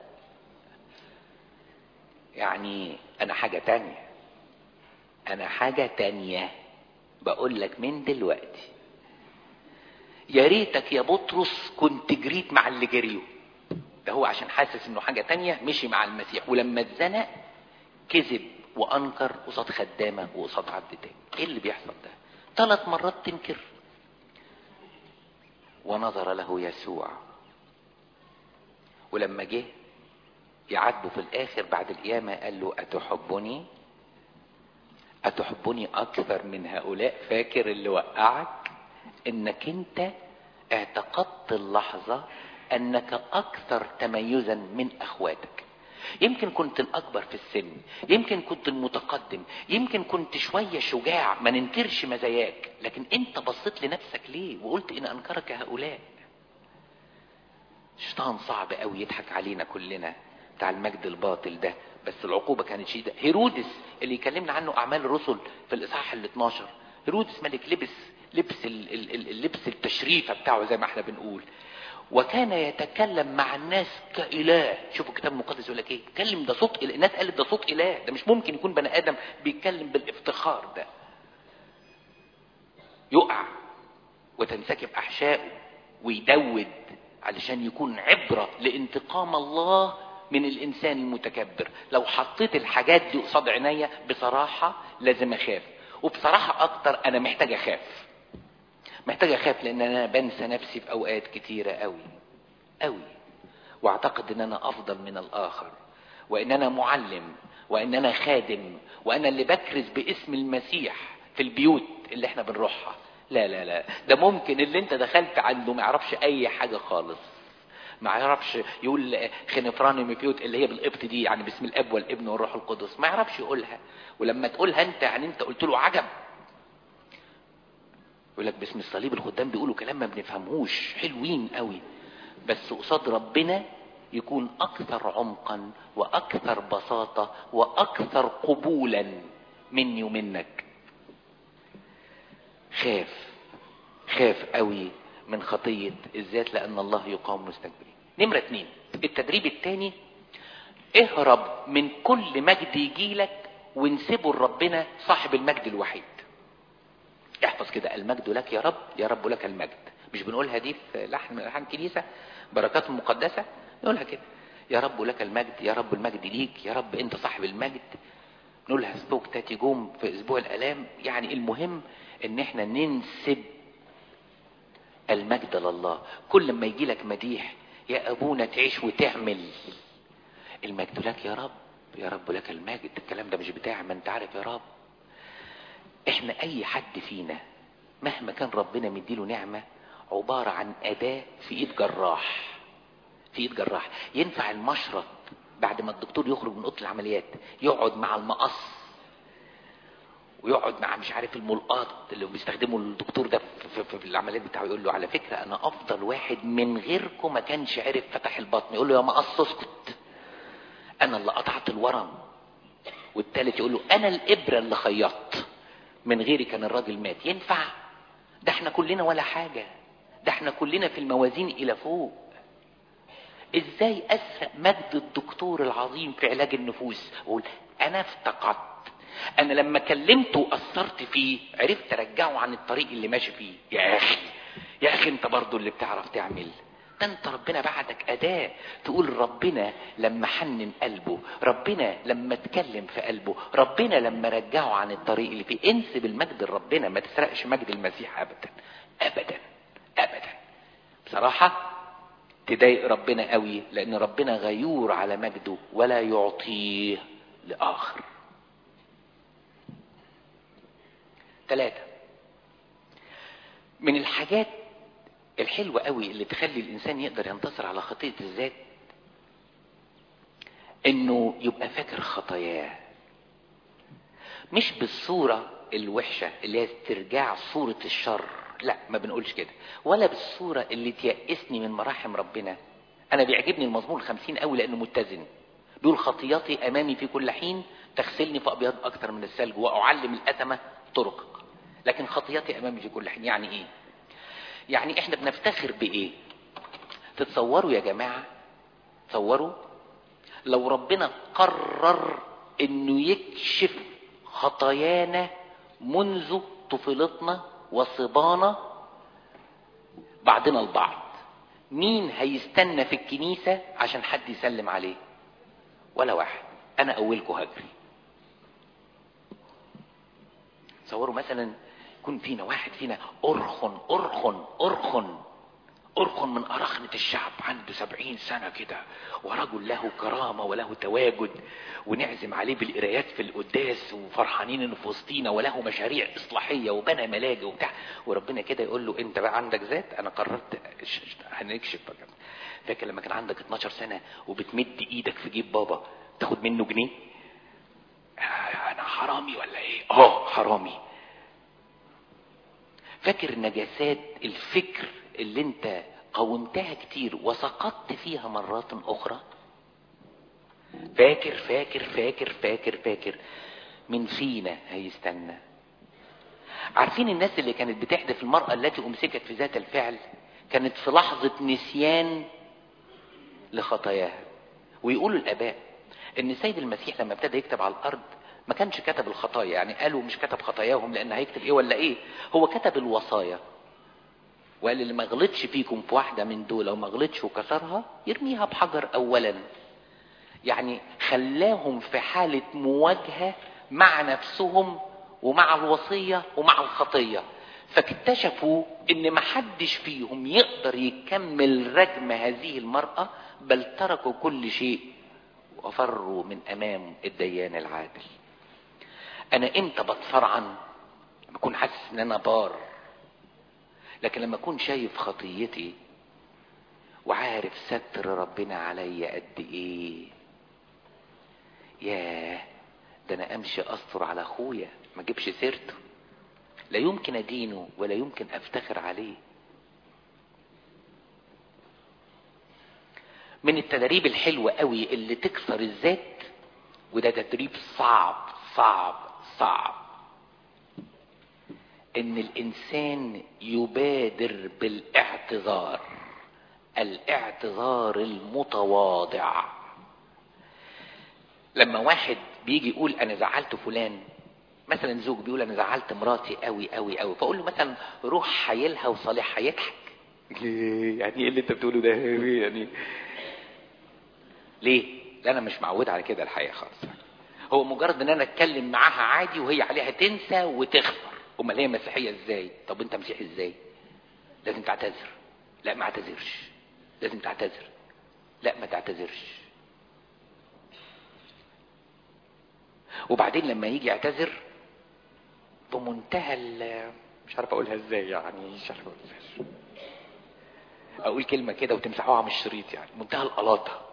يعني أنا حاجة تانية، أنا حاجة تانية بقول لك من دلوقتي. يا ريتك يا بطرس كنت جريت مع اللي جريوا. ده هو عشان حاسس إنه حاجة تانية مشي مع المسيح، ولما اتزنق كذب وأنكر قصاد خدامة وقصاد عبد تاني. إيه اللي بيحصل ده؟ ثلاث مرات تنكر. ونظر له يسوع، ولما جه يعاتبه في الاخر بعد القيامة قال له اتحبني؟ اتحبني اكثر من هؤلاء؟ فاكر اللي وقعك انك انت اعتقدت اللحظة انك اكثر تميزا من اخواتك. يمكن كنت الاكبر في السن، يمكن كنت المتقدم، يمكن كنت شوية شجاع ما ننكرش مزاياك، لكن انت بصيت لنفسك ليه وقلت ان انكرك هؤلاء؟ الشيطان صعب قوي يضحك علينا كلنا بتاع المجد الباطل ده، بس العقوبة كانت شديدة. هيرودس اللي يكلمنا عنه اعمال الرسل في الاصحاح ال اتناشر، هيرودس ملك لبس لبس اللبس التشريفة بتاعه زي ما احنا بنقول، وكان يتكلم مع الناس كإله. شوفوا الكتاب المقدس يقول لك ايه؟ يتكلم ده صوت إله. الناس قالت ده صوت إله، ده مش ممكن يكون بني آدم بيتكلم بالافتخار ده. يقع وتنسكب أحشائه ويدود علشان يكون عبرة لانتقام الله من الانسان المتكبر. لو حطيت الحاجات دي قصاد عينيا بصراحة لازم اخاف، وبصراحة اكتر انا محتاج اخاف، محتاج اخاف لان انا بنسى نفسي في اوقات كتيرة قوي قوي، واعتقد ان انا افضل من الاخر، وان انا معلم، وان انا خادم، وانا اللي بكرز باسم المسيح في البيوت اللي احنا بنروحها. لا لا لا، ده ممكن اللي انت دخلت عنده ما يعرفش اي حاجة خالص، ما يعرفش يقول خنفراني مفيوت اللي هي بالقبط دي، يعني باسم الاب والابن والروح القدس، ما يعرفش يقولها. ولما تقولها انت يعني انت قلت له عجب. يقول لك باسم الصليب الخدام بيقولوا كلام ما بنفهمهوش، حلوين قوي، بس قصاد ربنا يكون اكثر عمقا واكثر بساطة واكثر قبولا مني ومنك. خاف خاف قوي من خطية الذات، لان الله يقاوم مستكبرين. نمرة اتنين، التدريب التاني، اهرب من كل مجد يجيلك وانسبه لربنا صاحب المجد الوحيد. احفظ كده، المجد لك يا رب، يا رب لك المجد. مش بنقولها دي في لحن من لحن كنيسة بركات المقدسة؟ نقولها كده، يا رب لك المجد، يا رب المجد ليك، يا رب انت صاحب المجد. نقولها سبوك تاتي جوم في اسبوع الالام. يعني المهم ان احنا ننسب المجد لله. كل ما يجي لك مديح، يا ابونا تعيش وتعمل، المجد لك يا رب، يا رب لك المجد. الكلام ده مش بتاع، ما انت عارف يا رب. احنا اي حد فينا مهما كان ربنا مديله نعمة عبارة عن اداة في ايد جراح، في ايد جراح. ينفع المشرط بعد ما الدكتور يخرج من اوضه العمليات يقعد مع المقص ويقعد مع مش عارف الملقاط اللي بيستخدمه الدكتور ده في, في, في العمليات بتاعه، يقول له على فكرة انا افضل واحد من غيركم ما كانش عارف فتح البطن. يقول له يا مقص اسكت، انا اللي قطعت الورم. والتالت يقول له انا الابرة اللي خيطت، من غيري كان الراجل مات. ينفع؟ ده احنا كلنا ولا حاجة، ده احنا كلنا في الموازين الى فوق. ازاي اسرق مجد الدكتور العظيم في علاج النفوس واقول انا افتقدت؟ انا لما كلمته واثرت فيه عرفت ارجعه عن الطريق اللي ماشي فيه. يا اخي يا اخي انت برضو اللي بتعرف تعمل ده، انت ربنا بعدك اداة تقول ربنا لما حنن قلبه، ربنا لما اتكلم في قلبه، ربنا لما رجعه عن الطريق اللي فيه. انسب المجد لربنا، ما تسرقش مجد المسيح ابدا ابدا ابدا. بصراحة تضايق ربنا قوي، لان ربنا غيور على مجده ولا يعطيه لاخر. ثلاثة، من الحاجات الحلوة قوي اللي تخلي الانسان يقدر ينتصر على خطية الذات انه يبقى فاكر خطاياه، مش بالصورة الوحشة اللي هي استرجاع صورة الشر، لا ما بنقولش كده، ولا بالصورة اللي تيأسني من مراحم ربنا. انا بيعجبني المزمور الخمسين قوي لانه متزن، بيقول خطياتي امامي في كل حين تغسلني فابيض اكتر من الثلج واعلم الاثمة طرقك. لكن خطياتي امامي في كل حين يعني ايه؟ يعني احنا بنفتخر بايه؟ تتصوروا يا جماعة، تصوروا لو ربنا قرر انه يكشف خطايانا منذ طفولتنا وصبانا بعضنا البعض، مين هيستنى في الكنيسة عشان حد يسلم عليه؟ ولا واحد. انا اولكم هجري. تصوروا مثلا يكون فينا واحد فينا ارخن ارخن ارخن ارخن من اراخنة الشعب، عنده سبعين سنة كده، ورجل له كرامة وله تواجد، ونعزم عليه بالقرايات في القداس وفرحانين انه في وسطينا، وله مشاريع اصلاحية وبنى ملاجئ وبتاع، وربنا كده يقول له انت بقى عندك ذات، انا قررت هنكشف بقى. فاكر لما كان عندك اتناشر سنة وبتمد ايدك في جيب بابا تاخد منه جنيه؟ انا حرامي ولا ايه؟ اه حرامي. فاكر نجاسات الفكر اللي انت قاومتها كتير وسقطت فيها مرات اخرى؟ فاكر فاكر فاكر فاكر فاكر من فينا هيستنى؟ عارفين الناس اللي كانت بتحدث المرأة التي امسكت في ذات الفعل كانت في لحظة نسيان لخطاياها. ويقولوا الاباء ان السيد المسيح لما ابتدى يكتب على الارض ما كانش كتب الخطايا، يعني قالوا مش كتب خطاياهم لان هيكتب ايه ولا ايه، هو كتب الوصايا وقال اللي ما غلطش فيكم في واحدة من دول وما غلطش وكسرها يرميها بحجر اولا. يعني خلاهم في حالة مواجهة مع نفسهم ومع الوصية ومع الخطية، فاكتشفوا ان محدش فيهم يقدر يكمل رجم هذه المرأة، بل تركوا كل شيء وفروا من امام الديان العادل. انا امتى بتفرعن؟ بكون حاسس ان انا بار، لكن لما اكون شايف خطيتي وعارف ستر ربنا عليا قد ايه، ياه ده انا امشي استر على اخويا ما اجيبش سيرته، لا يمكن ادينه ولا يمكن افتخر عليه. من التدريب الحلوة قوي اللي تكسر الذات، وده تدريب صعب صعب صعب، ان الانسان يبادر بالاعتذار، الاعتذار المتواضع. لما واحد بيجي يقول انا زعلت فلان، مثلا زوج بيقول انا زعلت مراتي قوي قوي قوي، فاقول له مثلا روح حايلها وصالحها، يضحك. يعني ايه اللي انت بتقوله ده يعني؟ ليه؟ لا انا مش معود على كده الحقيقه خالص. هو مجرد ان انا اتكلم معاها عادي وهي عليها تنسى وتغفر. امال هي مسيحيه ازاي؟ طب انت مسيحي ازاي؟ لازم تعتذر. لا ما اعتذرش. لازم تعتذر. لا ما تعتذرش. وبعدين لما يجي يعتذر بمنتهى مش عارف اقولها ازاي، يعني مش عارف اقولها ازاي، اقول كلمه كده وتمسحوها من الشريط، يعني منتهى القلاطه.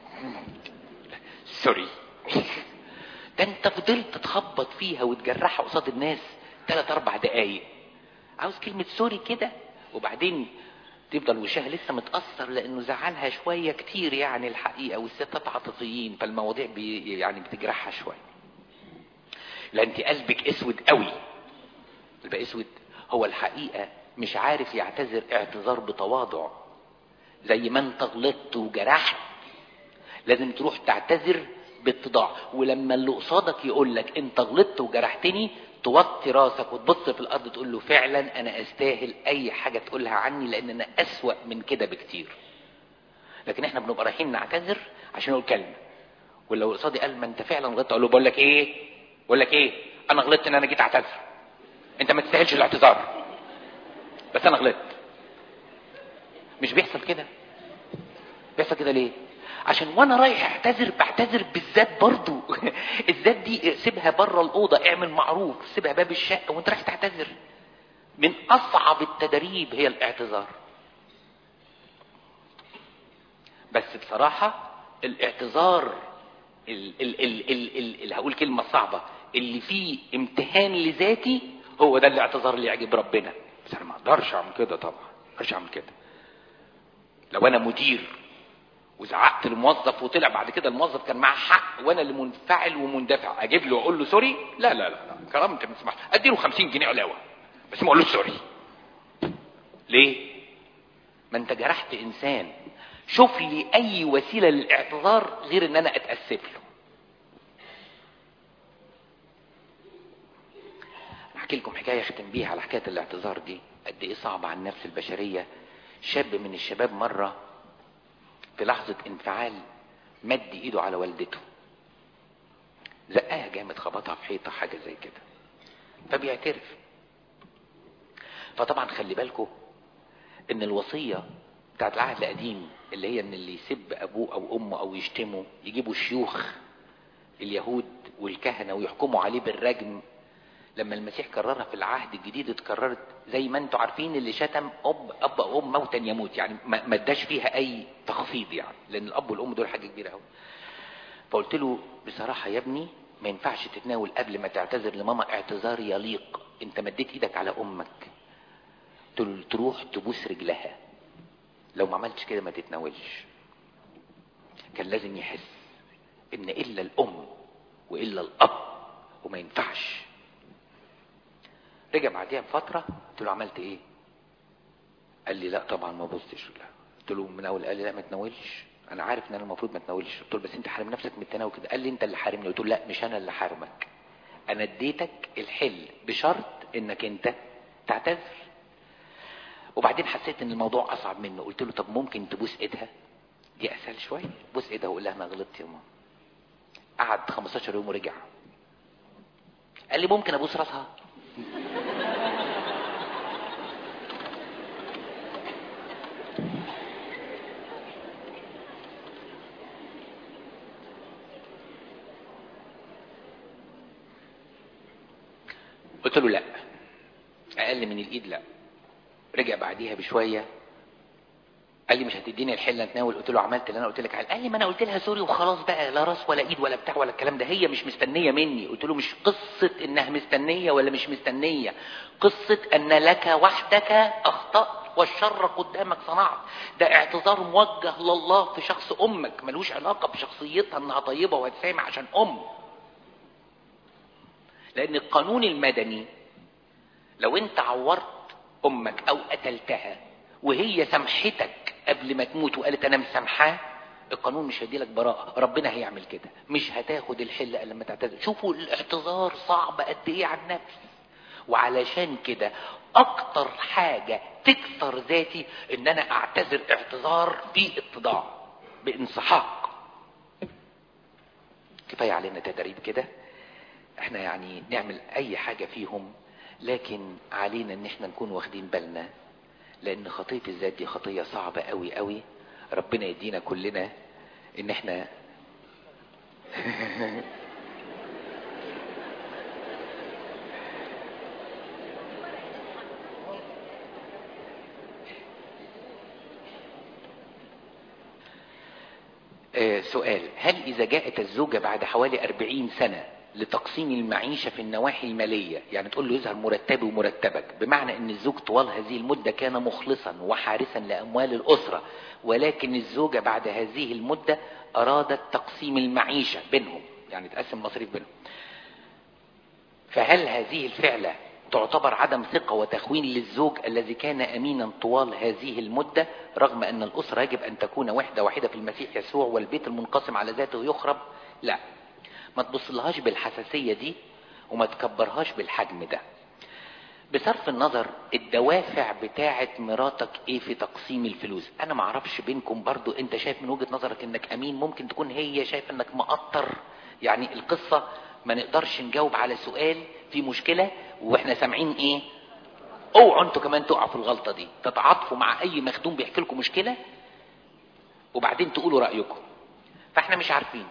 سوري. ده انت فضلت تخبط فيها وتجرحها قصاد الناس ثلاث اربع دقايق، عاوز كلمه سوري كده، وبعدين تفضل وشها لسه متاثر لانه زعلها شويه كتير يعني الحقيقه، والستات عاطفيين فالمواضيع بي يعني بتجرحها شويه. لا انت قلبك اسود قوي. يبقى اسود هو الحقيقه مش عارف يعتذر اعتذار بتواضع. زي ما انت غلطت وجرحت لازم تروح تعتذر باتضاع، ولما اللي قصادك يقول لك انت غلطت وجرحتني توطي راسك وتبص في الارض تقول له فعلا انا استاهل اي حاجه تقولها عني لان انا اسوأ من كده بكتير. لكن احنا بنبقى رايحين نعتذر عشان نقول كلمه، ولو قصادي قال ما انت فعلا غلطت اقول له بقول لك ايه بقول لك ايه انا غلطت ان انا جيت اعتذر، انت ما تستاهلش الاعتذار بس انا غلطت. مش بيحصل كده؟ بيحصل كده ليه؟ عشان وانا رايح اعتذر بعتذر بالذات برضو. الذات دي سيبها بره الاوضه، اعمل معروف سيبها باب الشقه وانت رايح تعتذر. من اصعب التدريب هي الاعتذار. بس بصراحه الاعتذار ال ال ال ال ال ال هقول كلمه صعبه، اللي فيه امتهان لذاتي هو ده الاعتذار اللي يعجب ربنا. بس انا ما اقدرش اعمل كده طبعا، ما اقدرش اعمل كده. لو انا مدير وزعقت للموظف وطلع بعد كده الموظف كان معاه حق وانا اللي منفعل ومندفع، اجيب له واقول له سوري؟ لا لا لا لا كلام انت ما تسمعش، ادي له خمسين جنيه علاوه بس ما اقولوش سوري. ليه؟ ما انت جرحت انسان. شوف لي اي وسيله للاعتذار غير ان انا اتاسف له. احكي لكم حكايه اختم بيها على حكايه الاعتذار دي، قد ايه صعبه على النفس البشريه. شاب من الشباب مره في لحظه انفعال مد ايده على والدته، زقاها جامد، خبطها في حيطه حاجه زي كده، فبيعترف. فطبعا خلي بالكم ان الوصيه بتاعت العهد القديم اللي هي ان اللي يسب ابوه او امه او يشتمه يجيبوا الشيوخ اليهود والكهنه ويحكموا عليه بالرجم. لما المسيح كررها في العهد الجديد اتكررت زي ما انتم عارفين، اللي شتم اب اب او ام موتا يموت، يعني ما اداش فيها اي تخفيض، يعني لان الاب والام دول حاجه كبيره قوي. فقلت له بصراحه يا ابني ما ينفعش تتناول قبل ما تعتذر لماما اعتذار يليق. انت مديت ايدك على امك تروح تبوس رجلها، لو ما عملتش كده ما تتناولش. كان لازم يحس ان الا الام والا الاب وما ينفعش. رجع بعديها بفتره قلت له عملت ايه؟ قال لي لا طبعا ما بوستش. لا قلت له من اول، قال لي لا ما تناولش، انا عارف ان انا المفروض ما تناولش. قلت له بس انت حارم نفسك من التناول كده. قال لي انت اللي حارمني. قلت له لا مش انا اللي حارمك، انا اديتك الحل بشرط انك انت تعتذر. وبعدين حسيت ان الموضوع اصعب منه، قلت له طب ممكن تبوس ايدها؟ دي اسهل شويه، بوس ايدها وقول لها انا غلطت يا ماما. قعد خمستاشر يوم ورجع. قال لي ممكن ابوس راسها؟ قلت له لا، اقل من الايد لا. رجع بعديها بشويه قال لي مش هتديني الحله اتناول؟ قلت له عملت اللي انا قلت لك عليه. قال لي ما انا قلت لها سوري وخلاص بقى، لا راس ولا ايد ولا بتاع ولا الكلام ده، هي مش مستنيه مني. قلت له مش قصه انها مستنيه ولا مش مستنيه، قصه ان لك وحدك اخطات والشر قدامك صنعت. ده اعتذار موجه لله في شخص امك، ملوش علاقه بشخصيتها انها طيبه وهتسامح عشان ام. لان القانون المدني لو انت عورت امك او قتلتها وهي سامحتك قبل ما تموت وقالت انا مسامحاه، القانون مش هيديلك براءة، ربنا هيعمل كده، مش هتاخد الحلة الا لما تعتذر. شوفوا الاعتذار صعب قد ايه على النفس. وعلشان كده اكتر حاجة تكسر ذاتي ان انا اعتذر اعتذار باتضاع بانسحاق. كفاية علينا تدريب كده، احنا يعني نعمل اي حاجة فيهم، لكن علينا ان احنا نكون واخدين بالنا، لان خطية الذات دي خطية صعبة قوي قوي. ربنا يدينا كلنا ان احنا آه سؤال: هل اذا جاءت الزوجة بعد حوالي اربعين سنة لتقسيم المعيشة في النواحي المالية، يعني تقول له يظهر مرتبي ومرتبك، بمعنى ان الزوج طوال هذه المدة كان مخلصا وحارسا لاموال الاسرة، ولكن الزوجة بعد هذه المدة ارادت تقسيم المعيشة بينهم، يعني تقسم مصاريف بينهم، فهل هذه الفعلة تعتبر عدم ثقة وتخوين للزوج الذي كان امينا طوال هذه المدة، رغم ان الاسرة يجب ان تكون وحدة واحدة في المسيح يسوع والبيت المنقسم على ذاته يخرب؟ لا، ما تبصلهاش بالحساسية دي وما تكبرهاش بالحجم ده. بصرف النظر الدوافع بتاعة مراتك ايه في تقسيم الفلوس، انا ما اعرفش بينكم برضو، انت شايف من وجهة نظرك انك امين، ممكن تكون هي شايف انك مقطر. يعني القصة ما نقدرش نجاوب على سؤال في مشكلة واحنا سامعين ايه. اوعوا انتوا كمان تقعوا في الغلطة دي، تتعاطفوا مع اي مخدوم بيحكي لكم مشكلة وبعدين تقولوا رأيكم. فاحنا مش عارفين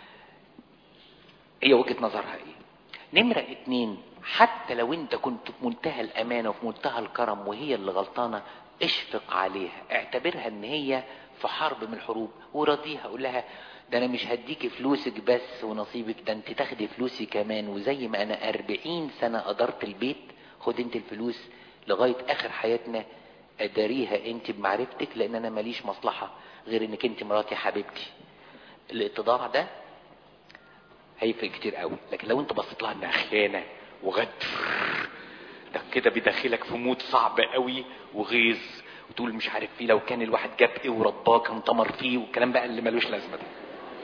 هي وجهة نظرها ايه. نمرة اتنين، حتى لو انت كنت في منتهى الامانة وفي منتهى الكرم وهي اللي غلطانة، اشفق عليها، اعتبرها ان هي في حرب من الحروب، وراضيها، قول لها ده انا مش هديكي فلوسك بس ونصيبك، ده انت تاخدي فلوسي كمان، وزي ما انا اربعين سنة ادرت البيت، خد انت الفلوس لغاية اخر حياتنا، اداريها انت بمعرفتك، لان انا ماليش مصلحة غير انك انت مراتي حبيبتي. الاتضاع ده هيفرق كتير قوي. لكن لو انت بصيت لها انها خيانه وغدر، ده كده بيدخلك في مود صعب قوي وغيظ، وتقول مش عارف فيه لو كان الواحد جاب ايه ورباه كان طمر فيه، والكلام بقى اللي ملوش لازمه ده.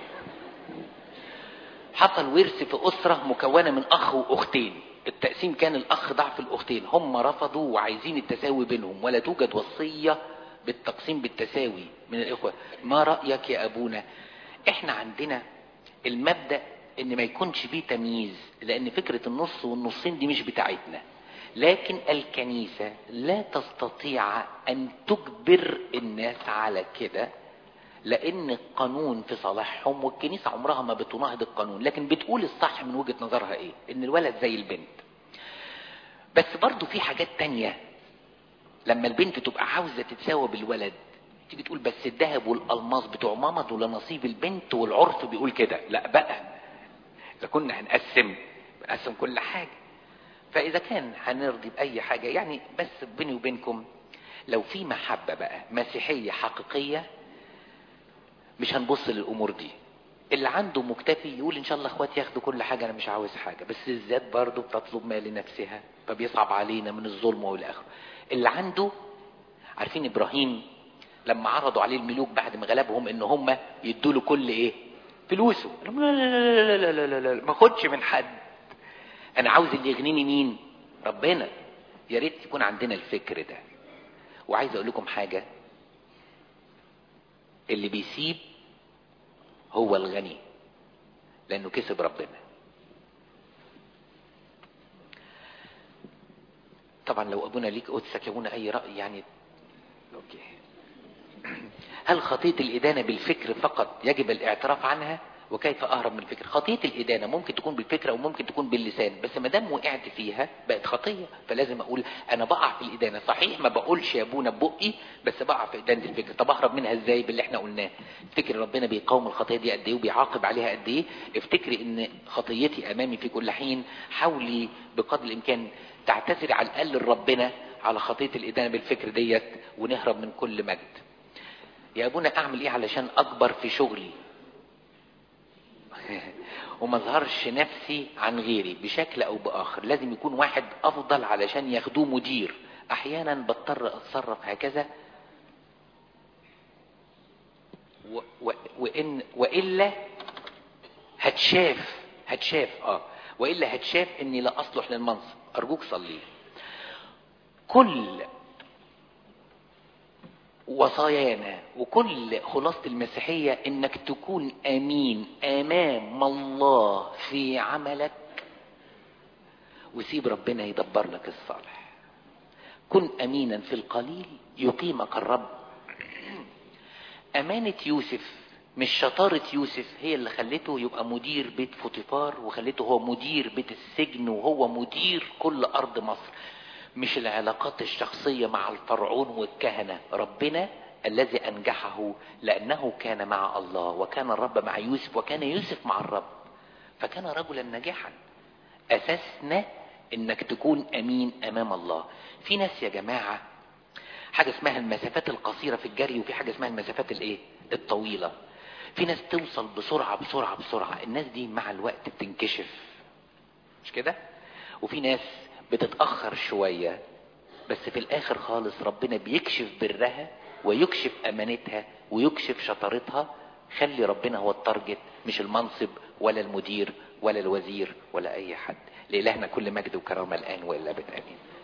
حصل ورث في اسره مكونه من اخ واختين، التقسيم كان الاخ ضعف الاختين، هم رفضوا وعايزين التساوي بينهم، ولا توجد وصيه بالتقسيم بالتساوي من الاخوه. ما رايك يا ابونا؟ احنا عندنا المبدأ ان ما يكونش فيه تمييز، لان فكرة النص والنصين دي مش بتاعتنا، لكن الكنيسة لا تستطيع ان تجبر الناس على كده، لان القانون في صالحهم، والكنيسة عمرها ما بتناهض القانون، لكن بتقول الصح من وجهة نظرها ايه، ان الولد زي البنت. بس برضو في حاجات تانية، لما البنت تبقى عاوزة تتساوى بالولد، تيجي تقول بس الذهب والالماس بتوع ماما دول نصيب البنت، والعرف بيقول كده. لا بقى، اذا كنا هنقسم نقسم كل حاجة. فاذا كان هنرضي باي حاجة، يعني بس بيني وبينكم لو في محبة بقى مسيحية حقيقية مش هنبص للامور دي. اللي عنده مكتفي يقول ان شاء الله اخواتي ياخدوا كل حاجة، انا مش عاوز حاجة، بس الذات برضو بتطلب ما لنفسها، فبيصعب علينا من الظلم والاخر. اللي عنده، عارفين ابراهيم لما عرضوا عليه الملوك بعد ما غلبهم ان هم يدوا له كل ايه؟ فلوسه. لا لا لا لا لا لا لا، ما خدش من حد، انا عاوز اللي يغنيني مين؟ ربنا. يا ريت يكون عندنا الفكر ده. وعايز اقول لكم حاجة، اللي بيسيب هو الغني، لانه كسب ربنا. طبعا لو ابونا ليك قدسك يا ابونا اي رأي يعني. اوكي. هل خطية الإدانة بالفكر فقط يجب الاعتراف عنها؟ وكيف أهرب من الفكر؟ خطية الإدانة ممكن تكون بالفكر أو ممكن تكون باللسان، بس ما دام وقعت فيها بقت خطية، فلازم أقول أنا بقع في الإدانة. صحيح ما بقولش يا أبونا ببقي، بس بقع في إدانة الفكر. طب أهرب منها إزاي؟ باللي إحنا قلناه. افتكري ربنا بيقاوم الخطية دي قد إيه وبيعاقب عليها قد إيه. افتكري إن خطيتي أمامي في كل حين. حاولي بقدر الإمكان تعتذري على الأقل لربنا على خطية الإدانة بالفكر ديت، ونهرب من كل مجد. يا ابونا اعمل ايه علشان اكبر في شغلي وما اظهرش نفسي عن غيري بشكل او باخر؟ لازم يكون واحد افضل علشان ياخدوه مدير. احيانا بضطر اتصرف هكذا و... و... وإن... والا هتشاف هتشاف اه والا هتشاف اني لا اصلح للمنصب. ارجوك صلي. كل وصايانا وكل خلاصة المسيحية انك تكون امين امام الله في عملك، وسيب ربنا يدبر لك الصالح. كن امينا في القليل يقيمك الرب. امانة يوسف مش شطارة يوسف هي اللي خلته يبقى مدير بيت فوطيفار، وخلته هو مدير بيت السجن، وهو مدير كل ارض مصر. مش العلاقات الشخصية مع الفرعون والكهنة. ربنا الذي أنجحه لأنه كان مع الله، وكان الرب مع يوسف، وكان يوسف مع الرب، فكان رجلا ناجحا. أساسنا إنك تكون أمين أمام الله. في ناس يا جماعة حاجة اسمها المسافات القصيرة في الجري، وفي حاجة اسمها المسافات الإيه الطويلة. في ناس توصل بسرعة بسرعة بسرعة، الناس دي مع الوقت بتنكشف، مش كده؟ وفي ناس بتتأخر شوية، بس في الاخر خالص ربنا بيكشف برها ويكشف امانتها ويكشف شطارتها. خلي ربنا هو التارجت، مش المنصب ولا المدير ولا الوزير ولا اي حد. لإلهنا كل مجد وكرامة الان والى ابد امين.